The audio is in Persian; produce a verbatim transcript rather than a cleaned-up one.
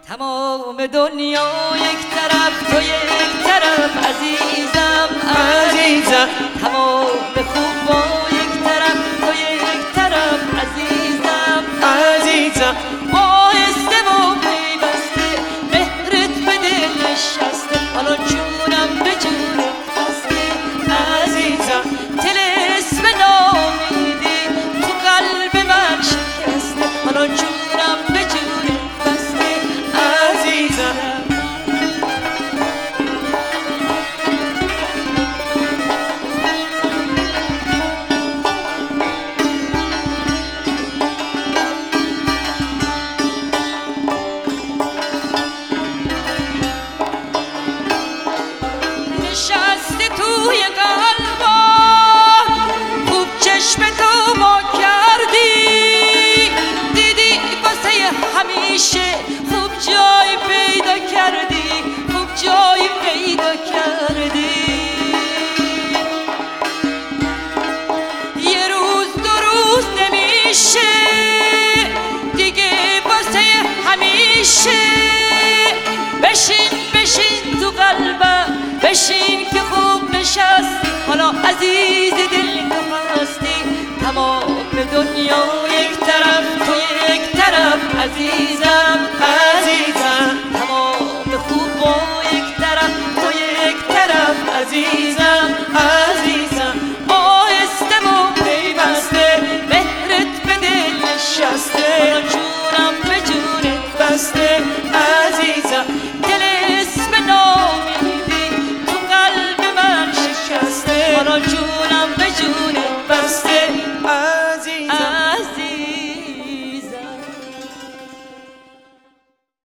تمام دنیا یک طرف تو یک طرف عزیزم عزیزم تمام خوبا یک طرف تو یک طرف عزیزم عزیزم آهسته و پیوسته مهرت به دل نشسته حالا جونم به جون خسته عزیزم طلسم نامیدی تو قلب من شکسته حالا جونم به جون خسته عزیزم نشسته توی قلبم خوب چشم تو ما کردی دیدی واسه همیشه خوب جای پیدا کردی خوب جای پیدا کردی یه روز دو روز نمیشه دیگه واسه همیشه بشین بشین تو قلبم بشین که خوب نشستی حالا عزیز دل تو هستی تمام دنیا یک طرف تو یک طرف عزیزم